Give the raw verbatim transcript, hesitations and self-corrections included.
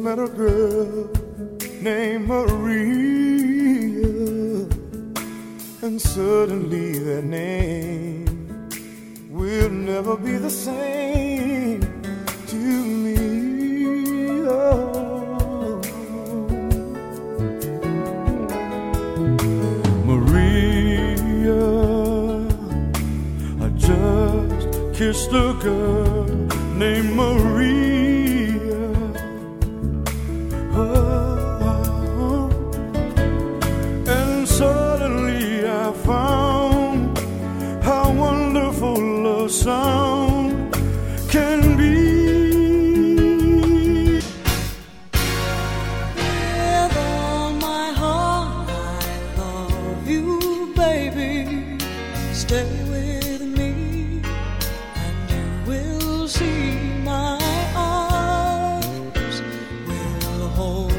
met a girl named Maria, and suddenly that name will never be the same to me. Oh, Maria, I just kissed a girl named Maria. Oh, and suddenly I found how wonderful a sound can be. With all my heart, I love you, baby. Stay with me, and you will see my arms will hold